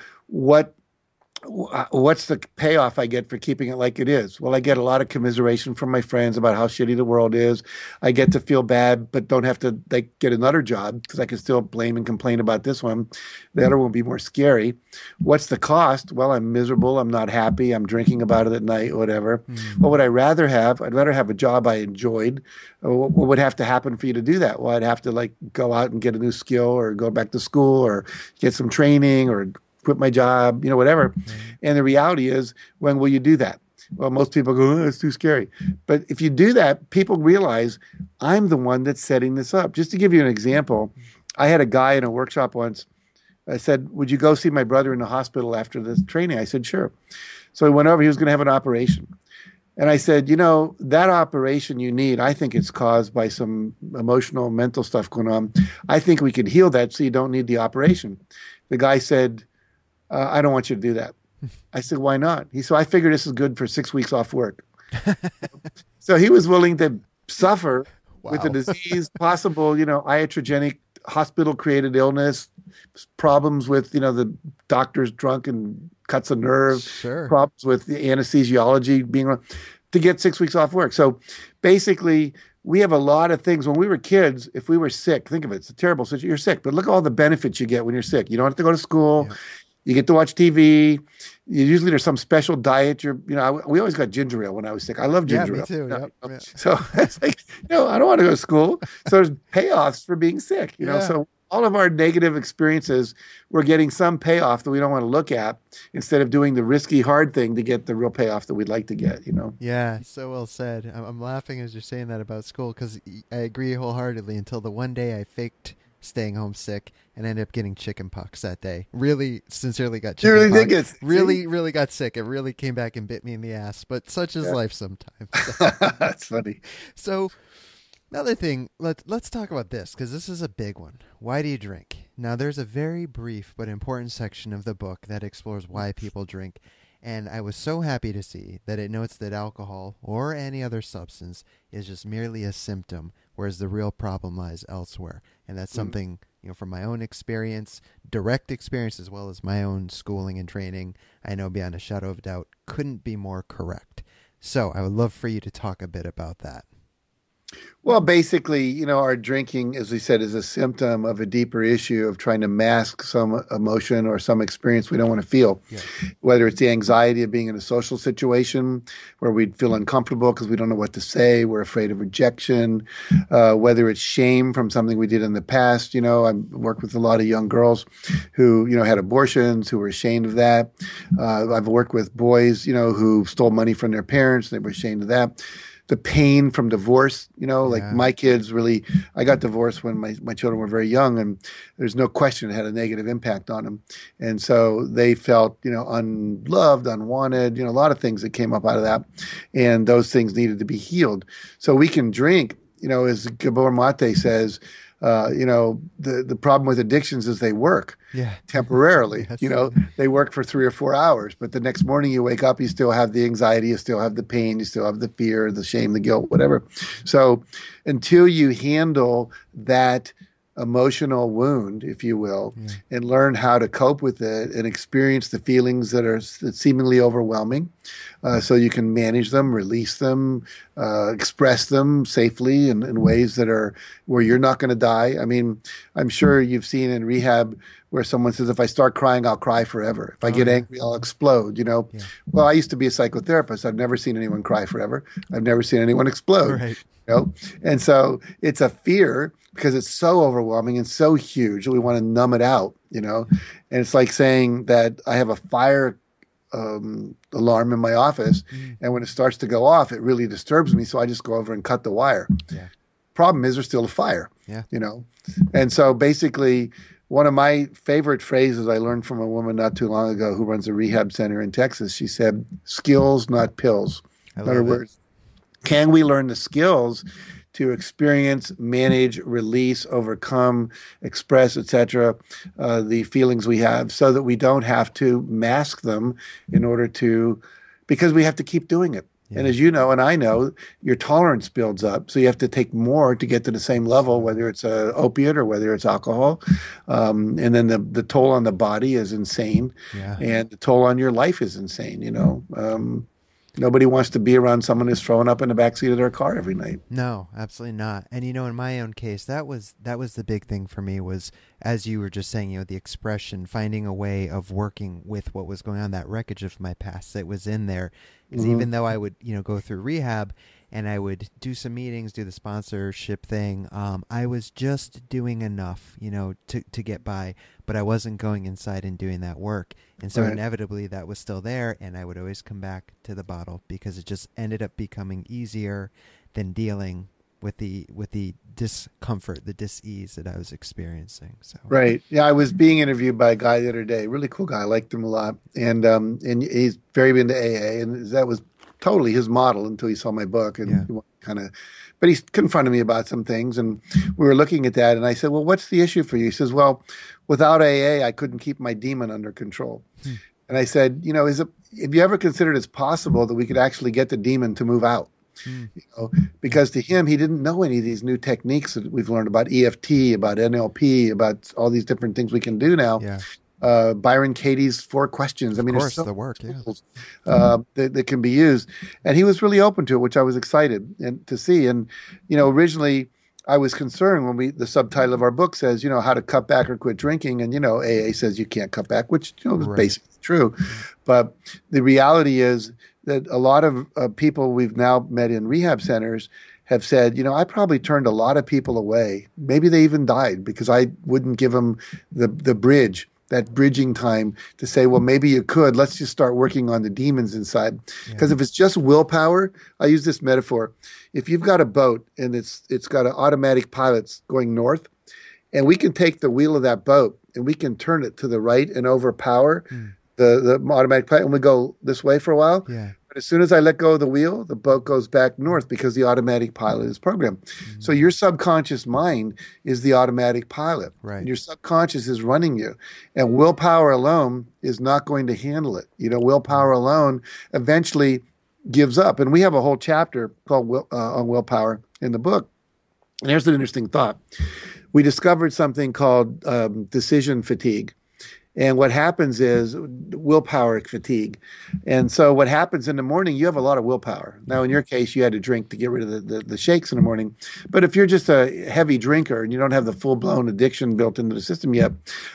What's the payoff I get for keeping it like it is? Well, I get a lot of commiseration from my friends about how shitty the world is. I get to feel bad, but don't have to get another job because I can still blame and complain about this one. The other one will be more scary. What's the cost? Well, I'm miserable. I'm not happy. I'm drinking about it at night, whatever. What would I rather have? I'd rather have a job I enjoyed. What would have to happen for you to do that? Well, I'd have to go out and get a new skill or go back to school or get some training or quit my job, whatever. And the reality is, when will you do that? Well, most people go, oh, it's too scary. But if you do that, people realize I'm the one that's setting this up. Just to give you an example, I had a guy in a workshop once. I said, would you go see my brother in the hospital after this training? I said, sure. So he went over, he was going to have an operation. And I said, that operation you need, I think it's caused by some emotional, mental stuff going on. I think we can heal that so you don't need the operation. The guy said, I don't want you to do that. I said, why not? He said, I figure this is good for 6 weeks off work. So he was willing to suffer with a disease, possible, iatrogenic hospital created illness, problems with, the doctor's drunk and cuts a nerve, Sure. problems with the anesthesiology being wrong, to get 6 weeks off work. So basically, we have a lot of things. When we were kids, if we were sick, think of it, it's a terrible situation. You're sick, but look at all the benefits you get when you're sick. You don't have to go to school. Yeah. You get to watch TV. Usually there's some special diet. We always got ginger ale when I was sick. I love ginger ale. Me too. Yeah. So it's like, I don't want to go to school. So there's payoffs for being sick, So all of our negative experiences, we're getting some payoff that we don't want to look at instead of doing the risky, hard thing to get the real payoff that we'd like to get, Yeah, so well said. I'm laughing as you're saying that about school because I agree wholeheartedly until the one day I faked staying home sick and ended up getting chicken pox that day. Really sincerely got chicken pox. Really got sick. It really came back and bit me in the ass, but such is life sometimes. That's funny. So another thing, let's talk about this because this is a big one. Why do you drink? Now, there's a very brief but important section of the book that explores why people drink, and I was so happy to see that it notes that alcohol or any other substance is just merely a symptom, whereas the real problem lies elsewhere. And that's something, from my own experience, direct experience, as well as my own schooling and training, I know beyond a shadow of a doubt couldn't be more correct. So I would love for you to talk a bit about that. Well, basically, our drinking, as we said, is a symptom of a deeper issue of trying to mask some emotion or some experience we don't want to feel. Yeah. Whether it's the anxiety of being in a social situation where we'd feel uncomfortable because we don't know what to say, we're afraid of rejection, whether it's shame from something we did in the past. I worked with a lot of young girls who, had abortions, who were ashamed of that. I've worked with boys, who stole money from their parents. They were ashamed of that. The pain from divorce, like my kids I got divorced when my children were very young, and there's no question it had a negative impact on them. And so they felt, unloved, unwanted, a lot of things that came up out of that. And those things needed to be healed. So we can drink, as Gabor Mate says, the problem with addictions is they work temporarily. Yes. They work for 3 or 4 hours, but the next morning you wake up, you still have the anxiety, you still have the pain, you still have the fear, the shame, the guilt, whatever. So until you handle that emotional wound, if you will, and learn how to cope with it and experience the feelings that are seemingly overwhelming, so you can manage them, release them, express them safely in ways that are where you're not going to die. I mean, I'm sure you've seen in rehab where someone says, if I start crying, I'll cry forever. If I get angry, I'll explode, Yeah. Well, I used to be a psychotherapist. I've never seen anyone cry forever. I've never seen anyone explode. Right. And so it's a fear because it's so overwhelming and so huge that we want to numb it out, And it's like saying that I have a fire alarm in my office, and when it starts to go off, it really disturbs me. So I just go over and cut the wire. Yeah. Problem is, there's still a fire. Yeah. And so basically, one of my favorite phrases I learned from a woman not too long ago who runs a rehab center in Texas. She said, "Skills, not pills." In other words, can we learn the skills to experience, manage, release, overcome, express, etc., the feelings we have, so that we don't have to mask them because we have to keep doing it. Yeah. And as you know, and I know, your tolerance builds up. So you have to take more to get to the same level, whether it's an opiate or whether it's alcohol. And then the toll on the body is insane. Yeah. And the toll on your life is insane, Nobody wants to be around someone who's throwing up in the backseat of their car every night. No, absolutely not. And, in my own case, that was the big thing for me was, as you were just saying, the expression, finding a way of working with what was going on, that wreckage of my past that was in there. Because even though I would, go through rehab and I would do some meetings, do the sponsorship thing, I was just doing enough, to get by, but I wasn't going inside and doing that work. And so inevitably that was still there, and I would always come back to the bottle because it just ended up becoming easier than dealing with the discomfort, the dis-ease that I was experiencing. So right. Yeah, I was being interviewed by a guy the other day, really cool guy. I liked him a lot. And he's very into AA, and that was totally his model until he saw my book and but he confronted me about some things, and we were looking at that, and I said, well, what's the issue for you? He says, well, without AA, I couldn't keep my demon under control. And I said, have you ever considered it's possible that we could actually get the demon to move out? Mm. You know, because to him, he didn't know any of these new techniques that we've learned about EFT, about NLP, about all these different things we can do now. Yeah. Byron Katie's 4 questions. I mean, Of there's course, so the work. many Yeah. tools that can be used, and he was really open to it, which I was excited and to see. And originally I was concerned when the subtitle of our book says, how to cut back or quit drinking, and AA says you can't cut back, which is Right. basically true. But the reality is that a lot of people we've now met in rehab centers have said, I probably turned a lot of people away. Maybe they even died because I wouldn't give them the bridge, that bridging time to say, well, maybe you could. Let's just start working on the demons inside. Because if it's just willpower, I use this metaphor. If you've got a boat and it's got an automatic pilot going north, and we can take the wheel of that boat and we can turn it to the right and overpower the automatic pilot, and we go this way for a while. Yeah. But as soon as I let go of the wheel, the boat goes back north because the automatic pilot is programmed. So your subconscious mind is the automatic pilot. Right. And your subconscious is running you. And willpower alone is not going to handle it. Willpower alone eventually gives up. And we have a whole chapter called on willpower in the book. And here's an interesting thought. We discovered something called decision fatigue. And what happens is willpower fatigue. And so what happens in the morning, you have a lot of willpower. Now, in your case, you had to drink to get rid of the shakes in the morning. But if you're just a heavy drinker and you don't have the full-blown addiction built into the system yet,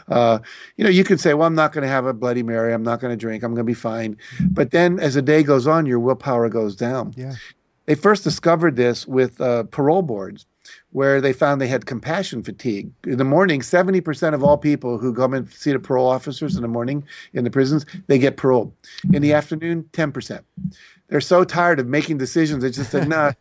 you can say, well, I'm not going to have a Bloody Mary. I'm not going to drink. I'm going to be fine. But then as the day goes on, your willpower goes down. Yeah. They first discovered this with parole boards, where they found they had compassion fatigue. In the morning, 70% of all people who come and see the parole officers in the morning in the prisons, they get paroled. In the afternoon, 10%. They're so tired of making decisions, they just said, no.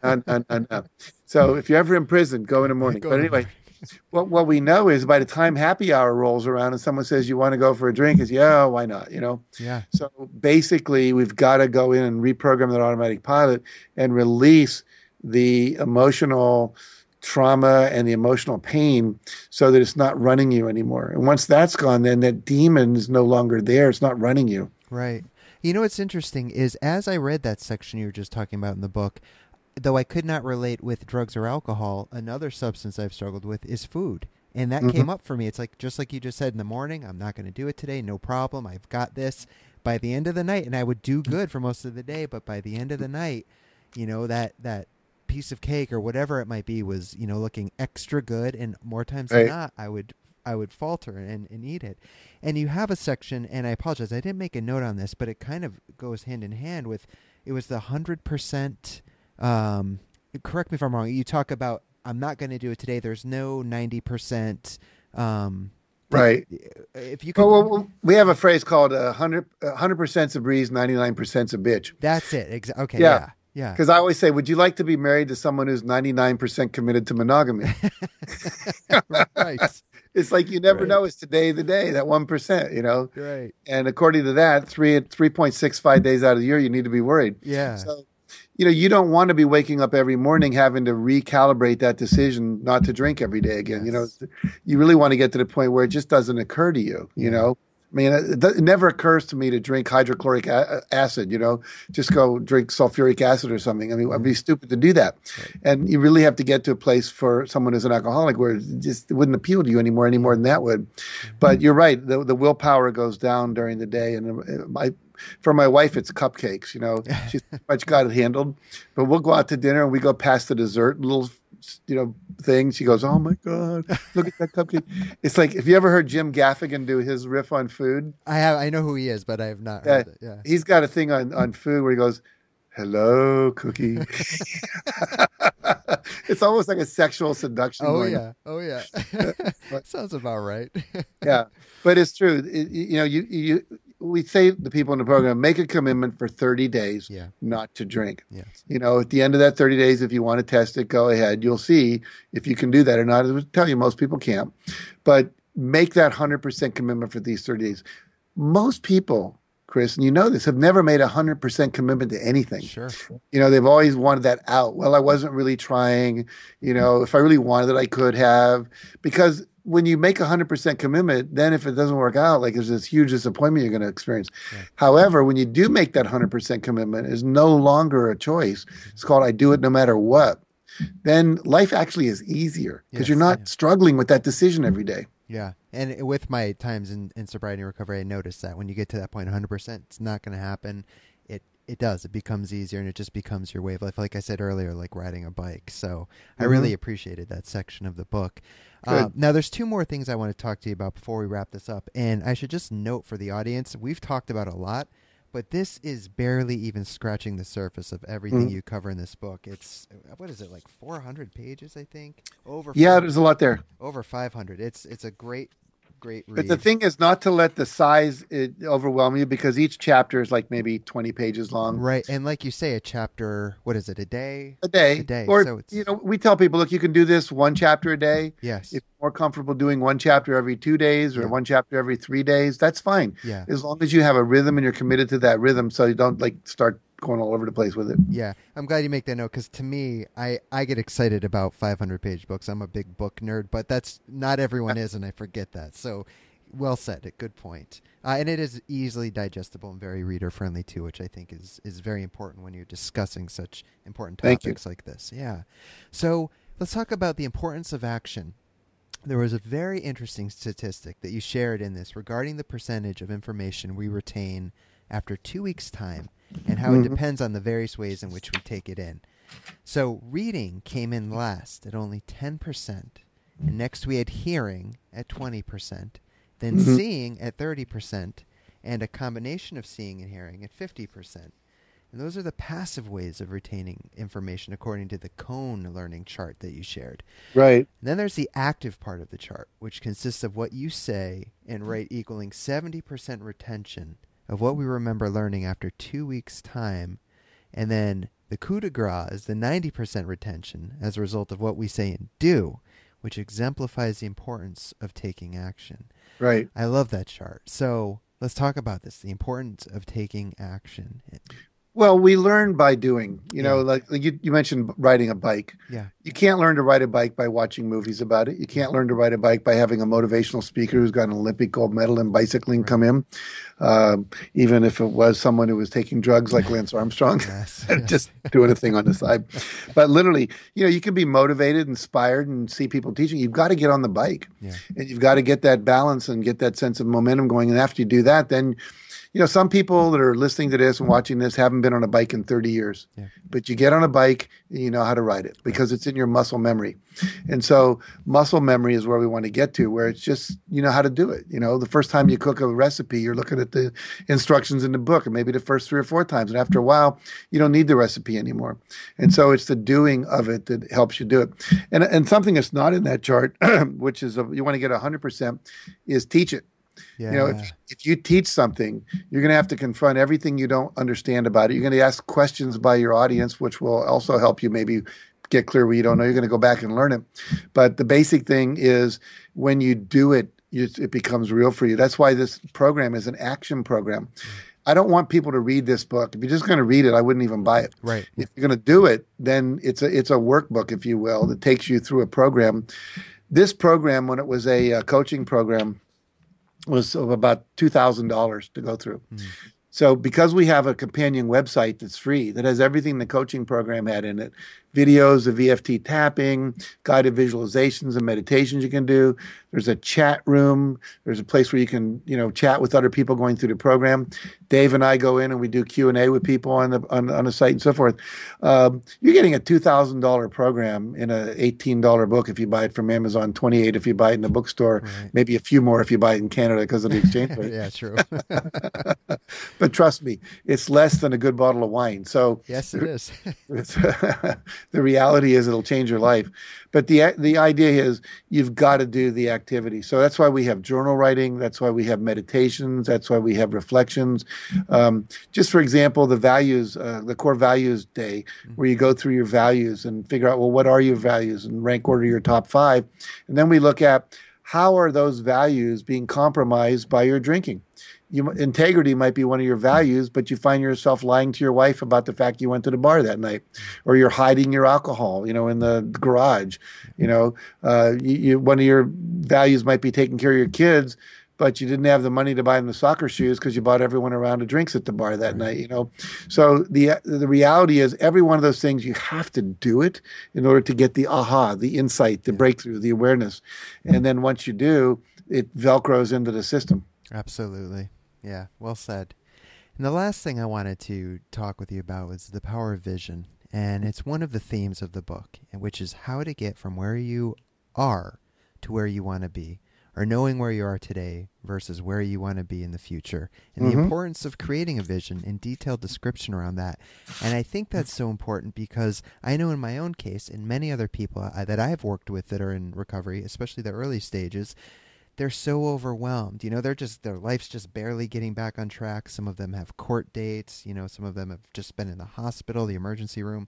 So if you're ever in prison, go in the morning. But anyway, what we know is by the time happy hour rolls around and someone says, you want to go for a drink, is why not, Yeah. So basically, we've got to go in and reprogram that automatic pilot and release the emotional trauma and the emotional pain so that it's not running you anymore. And once that's gone, then that demon is no longer there. It's not running you. Right. What's interesting is as I read that section you were just talking about in the book, though I could not relate with drugs or alcohol, another substance I've struggled with is food. And that came up for me. It's like, just like you just said in the morning, I'm not going to do it today. No problem. I've got this. By the end of the night, and I would do good for most of the day, but by the end of the night, that piece of cake or whatever it might be was looking extra good, and more times than not I would falter and eat it. And you have a section, and I apologize, I didn't make a note on this, but it kind of goes hand in hand with, it was the 100%, correct me if I'm wrong, you talk about I'm not going to do it today, there's no 90%. Right. If you could, well, we have a phrase called 100%'s a breeze, 99%'s a bitch. That's it. Okay. Yeah. Yeah. Because I always say, would you like to be married to someone who's 99% committed to monogamy? Right. It's like you never know. It's today the day, that 1%, Right. And according to that, 3.65 days out of the year, you need to be worried. Yeah. So, you don't want to be waking up every morning having to recalibrate that decision not to drink every day again. Yes. You really want to get to the point where it just doesn't occur to you, I mean, it never occurs to me to drink hydrochloric acid, just go drink sulfuric acid or something. I mean, I'd be stupid to do that. Right. And you really have to get to a place for someone who's an alcoholic where it wouldn't appeal to you any more than that would. But you're right. The willpower goes down during the day. And for my wife, it's cupcakes, she's pretty much got it handled. But we'll go out to dinner and we go past the dessert little thing. She goes, oh my God, look at that cupcake. It's like, if you ever heard Jim Gaffigan do his riff on food? I know who he is, but I have not heard it. Yeah. He's got a thing on food where he goes, hello, cookie. It's almost like a sexual seduction. Oh yeah. Sounds about right. Yeah. But it's true. We say to the people in the program, make a commitment for 30 days not to drink. Yes. At the end of that 30 days, if you want to test it, go ahead. You'll see if you can do that or not. I would tell you most people can't. But make that 100% commitment for these 30 days. Most people, Chris, and you know this, have never made 100% commitment to anything. Sure. They've always wanted that out. Well, I wasn't really trying. If I really wanted it, I could have. Because when you make 100% commitment, then if it doesn't work out, like there's this huge disappointment you're going to experience. Yeah. However, when you do make that 100% commitment, is no longer a choice. It's called I do it no matter what. Then life actually is easier because you're not struggling with that decision every day. Yeah. And with my times in sobriety and recovery, I noticed that when you get to that point 100%, it's not going to happen. It does. It becomes easier, and it just becomes your way of life. Like I said earlier, like riding a bike. So I really appreciated that section of the book. Now, there's two more things I want to talk to you about before we wrap this up. And I should just note for the audience, we've talked about a lot, but this is barely even scratching the surface of everything you cover in this book. It's, what is it, like 400 pages, I think? There's a lot there. Over 500. It's a great read. But the thing is not to let the size overwhelm you, because each chapter is like maybe 20 pages long. Right. And like you say, a chapter, what is it, a day? A day. Or, so it's, we tell people, look, you can do this one chapter a day. Yes. If you're more comfortable doing one chapter every 2 days or one chapter every 3 days, that's fine. Yeah. As long as you have a rhythm and you're committed to that rhythm, so you don't like start going all over the place with it. Yeah. I'm glad you make that note, because to me, I get excited about 500-page books. I'm a big book nerd, but that's not everyone is, and I forget that. So well said. Good point. And it is easily digestible and very reader-friendly, too, which I think is very important when you're discussing such important topics like this. Yeah. So let's talk about the importance of action. There was a very interesting statistic that you shared in this regarding the percentage of information we retain after 2 weeks' time and how it depends on the various ways in which we take it in. So reading came in last at only 10%, and next we had hearing at 20%, then seeing at 30%, and a combination of seeing and hearing at 50%. And those are the passive ways of retaining information according to the Cone learning chart that you shared. Right. And then there's the active part of the chart, which consists of what you say and write equaling 70% retention of what we remember learning after 2 weeks' time. And then the coup de grace is the 90% retention as a result of what we say and do, which exemplifies the importance of taking action. Right. I love that chart. So let's talk about this, the importance of taking action. Well, we learn by doing, like you mentioned riding a bike. Yeah. You can't learn to ride a bike by watching movies about it. You can't learn to ride a bike by having a motivational speaker who's got an Olympic gold medal in bicycling come in. Even if it was someone who was taking drugs like Lance Armstrong, just doing a thing on the side. But literally, you can be motivated, inspired, and see people teaching. You've got to get on the bike. Yeah. And you've got to get that balance and get that sense of momentum going. And after you do that, then some people that are listening to this and watching this haven't been on a bike in 30 years. Yeah. But you get on a bike and you know how to ride it because it's in your muscle memory. And so muscle memory is where we want to get to, where it's just, how to do it. The first time you cook a recipe, you're looking at the instructions in the book, and maybe the first 3 or 4 times. And after a while, you don't need the recipe anymore. And so it's the doing of it that helps you do it. And something that's not in that chart, which is you want to get 100%, is teach it. Yeah. If you teach something, you're going to have to confront everything you don't understand about it. You're going to ask questions by your audience, which will also help you maybe get clear where you don't know. You're going to go back and learn it. But the basic thing is when you do it, it becomes real for you. That's why this program is an action program. I don't want people to read this book. If you're just going to read it, I wouldn't even buy it. Right. If you're going to do it, then it's a workbook, if you will, that takes you through a program. This program, when it was a coaching program, was about $2,000 to go through. So because we have a companion website that's free, that has everything the coaching program had in it, videos of EFT tapping, guided visualizations and meditations you can do. There's a chat room. There's a place where you can, chat with other people going through the program. Dave and I go in and we do Q&A with people on the site and so forth. You're getting a $2,000 program in an $18 book if you buy it from Amazon, $28 if you buy it in the bookstore, maybe a few more if you buy it in Canada because of the exchange rate. Yeah, true. But trust me, it's less than a good bottle of wine. So yes, it is. The reality is it'll change your life. But the idea is you've got to do the activity. So that's why we have journal writing. That's why we have meditations. That's why we have reflections. Just for example, the values, the core values day, where you go through your values and figure out, well, what are your values and rank order your top 5. And then we look at how are those values being compromised by your drinking? Integrity might be one of your values, but you find yourself lying to your wife about the fact you went to the bar that night, or you're hiding your alcohol, in the garage. One of your values might be taking care of your kids, but you didn't have the money to buy them the soccer shoes because you bought everyone a round of drinks at the bar that night. So the reality is, every one of those things, you have to do it in order to get the aha, the insight, the breakthrough, the awareness, and then once you do, it velcros into the system. Absolutely. Yeah, well said. And the last thing I wanted to talk with you about was the power of vision. And it's one of the themes of the book, which is how to get from where you are to where you want to be, or knowing where you are today versus where you want to be in the future, and the importance of creating a vision and detailed description around that. And I think that's so important because I know in my own case, and many other people that I've worked with that are in recovery, especially the early stages, they're so overwhelmed. Their life's just barely getting back on track. Some of them have court dates. Some of them have just been in the hospital, the emergency room.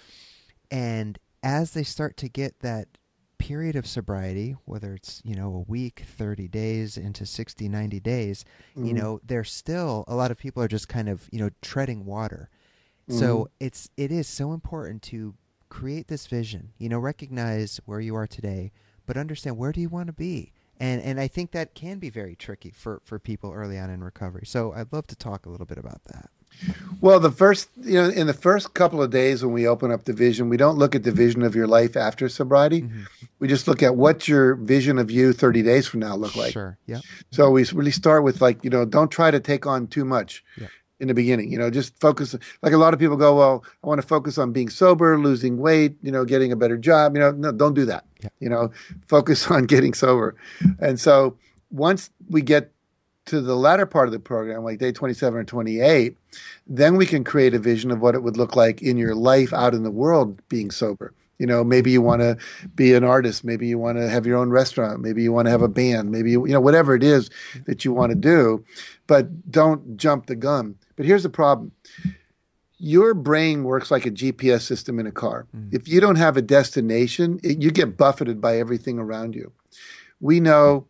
And as they start to get that period of sobriety, whether it's, a week, 30 days into 60, 90 days, they're still, a lot of people are just kind of, treading water. So it is so important to create this vision, recognize where you are today, but understand, where do you want to be? And I think that can be very tricky for people early on in recovery. So I'd love to talk a little bit about that. Well, in the first couple of days when we open up the vision, we don't look at the vision of your life after sobriety. We just look at what's your vision of you 30 days from now look like. Sure. Yeah. So we really start with don't try to take on too much. Yeah. In the beginning, just focus. Like a lot of people go, well, I want to focus on being sober, losing weight, getting a better job. No, don't do that. Yeah. Focus on getting sober. And so once we get to the latter part of the program, like day 27 or 28, then we can create a vision of what it would look like in your life out in the world being sober. Maybe you want to be an artist. Maybe you want to have your own restaurant. Maybe you want to have a band. Maybe, whatever it is that you want to do, but don't jump the gun. But here's the problem. Your brain works like a GPS system in a car. If you don't have a destination, you get buffeted by everything around you. We know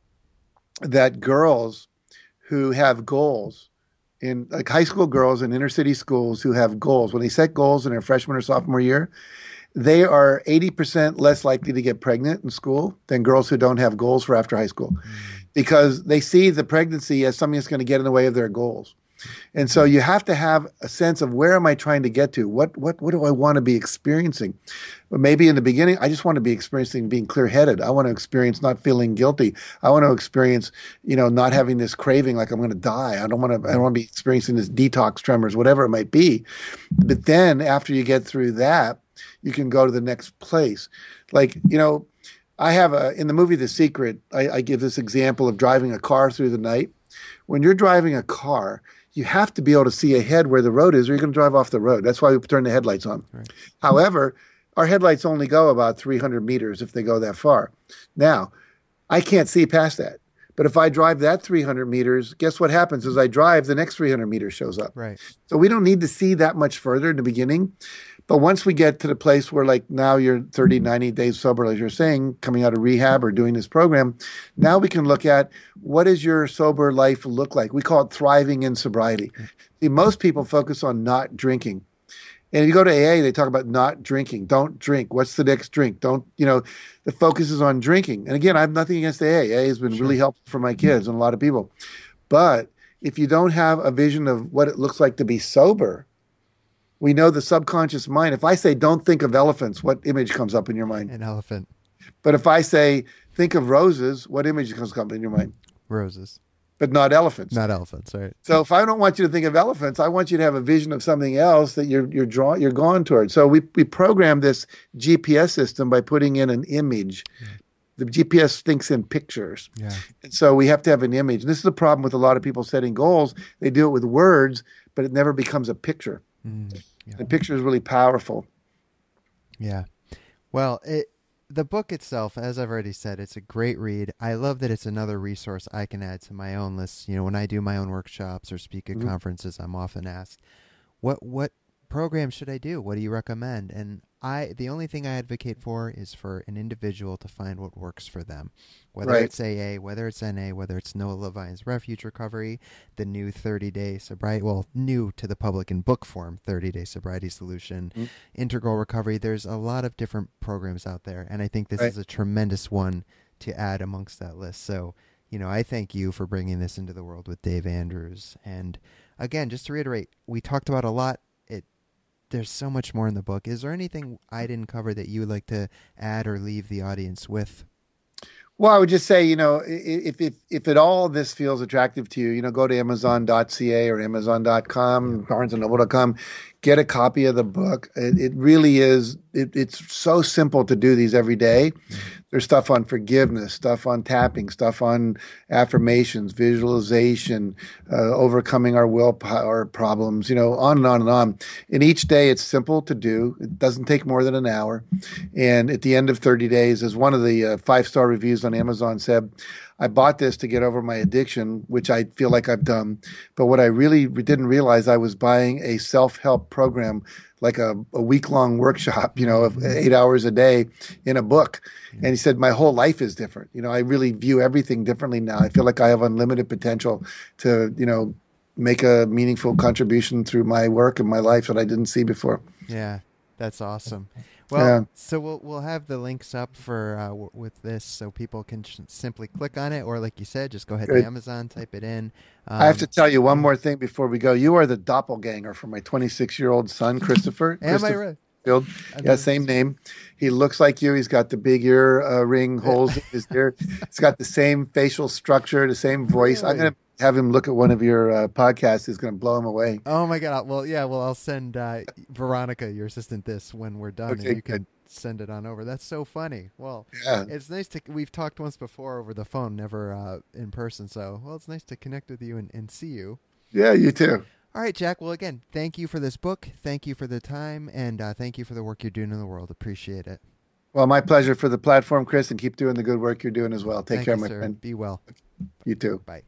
that girls who have goals, like high school girls in inner city schools who have goals, when they set goals in their freshman or sophomore year, they are 80% less likely to get pregnant in school than girls who don't have goals for after high school, because they see the pregnancy as something that's going to get in the way of their goals. And so you have to have a sense of, where am I trying to get to? What do I want to be experiencing? But maybe in the beginning, I just want to be experiencing being clear-headed. I want to experience not feeling guilty. I want to experience, not having this craving like I'm going to die. I don't want to be experiencing this detox tremors, whatever it might be. But then after you get through that, you can go to the next place. Like, I have in the movie The Secret, I give this example of driving a car through the night. When you're driving a car, you have to be able to see ahead where the road is, or you're going to drive off the road. That's why we turn the headlights on. Right. However, our headlights only go about 300 meters if they go that far. Now, I can't see past that. But if I drive that 300 meters, guess what happens? As I drive, the next 300 meters shows up. Right. So we don't need to see that much further in the beginning. But once we get to the place where, like, now you're 30, 90 days sober, as you're saying, coming out of rehab or doing this program, now we can look at, what does your sober life look like? We call it thriving in sobriety. See, most people focus on not drinking. And if you go to AA, they talk about not drinking. Don't drink. What's the next drink? The focus is on drinking. And again, I have nothing against AA. AA has been really helpful for my kids and a lot of people. But if you don't have a vision of what it looks like to be sober, we know the subconscious mind. If I say, don't think of elephants, what image comes up in your mind? An elephant. But if I say, think of roses, what image comes up in your mind? Roses. But not elephants. Not elephants, right. So if I don't want you to think of elephants, I want you to have a vision of something else that you're going towards. So we program this GPS system by putting in an image. The GPS thinks in pictures. Yeah. And so we have to have an image. And this is the problem with a lot of people setting goals. They do it with words, but it never becomes a picture. Yeah. The picture is really powerful. Yeah. Well, the book itself, as I've already said, it's a great read. I love that it's another resource I can add to my own list. When I do my own workshops or speak at conferences, I'm often asked, what program should I do? What do you recommend? And the only thing I advocate for is for an individual to find what works for them. Whether Right. it's AA, whether it's NA, whether it's Noah Levine's Refuge Recovery, the new 30-day sobriety, well, new to the public in book form, 30-day sobriety solution, Integral Recovery. There's a lot of different programs out there, and I think this Right. is a tremendous one to add amongst that list. So, I thank you for bringing this into the world with Dave Andrews. And again, just to reiterate, we talked about a lot. There's so much more in the book. Is there anything I didn't cover that you would like to add or leave the audience with? Well, I would just say, if at all this feels attractive to you, go to Amazon.ca or Amazon.com, BarnesandNoble.com, get a copy of the book. It really is. It's so simple to do these every day. There's stuff on forgiveness, stuff on tapping, stuff on affirmations, visualization, overcoming our willpower problems, on and on and on. And each day it's simple to do. It doesn't take more than an hour. And at the end of 30 days, as one of the 5-star reviews on Amazon said, I bought this to get over my addiction, which I feel like I've done. But what I really didn't realize, I was buying a self-help program, like a week-long workshop, of 8 hours a day in a book. And he said, my whole life is different. I really view everything differently now. I feel like I have unlimited potential to, make a meaningful contribution through my work and my life that I didn't see before. Yeah, that's awesome. Well, so we'll have the links up for with this, so people can simply click on it, or like you said, just go ahead to Amazon, type it in. I have to tell you one more thing before we go. You are the doppelganger for my 26-year-old son, Christopher. Am I right? Yeah, same name. He looks like you. He's got the big ear ring holes in his ear. He's got the same facial structure, the same voice. Really? I'm going to have him look at one of your podcasts. It's going to blow him away. Oh my God. Well, yeah. Well, I'll send Veronica, your assistant, this when we're done, Okay, and you can good. send it on over. That's so funny. Well, Yeah. it's nice we've talked once before over the phone, never in person. So, well, it's nice to connect with you and see you. Yeah, you too. All right, Jack. Well, again, thank you for this book. Thank you for the time, and thank you for the work you're doing in the world. Appreciate it. Well, my pleasure for the platform, Chris, and keep doing the good work you're doing as well. Take Thank care, you, my sir. friend. Be well. You too. Bye.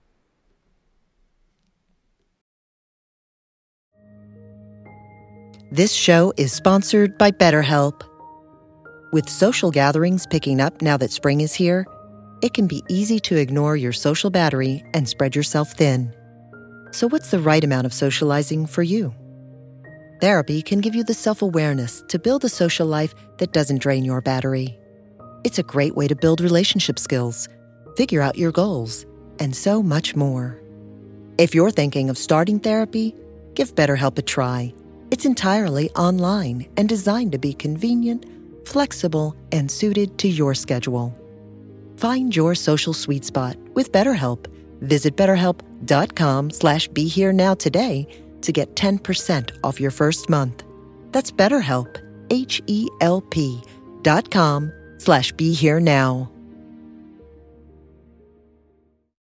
This show is sponsored by BetterHelp. With social gatherings picking up now that spring is here, it can be easy to ignore your social battery and spread yourself thin. So what's the right amount of socializing for you? Therapy can give you the self-awareness to build a social life that doesn't drain your battery. It's a great way to build relationship skills, figure out your goals, and so much more. If you're thinking of starting therapy, give BetterHelp a try. It's entirely online and designed to be convenient, flexible, and suited to your schedule. Find your social sweet spot with BetterHelp. Visit BetterHelp.com/BeHereNow today to get 10% off your first month. That's BetterHelp, HELP.com/BeHereNow.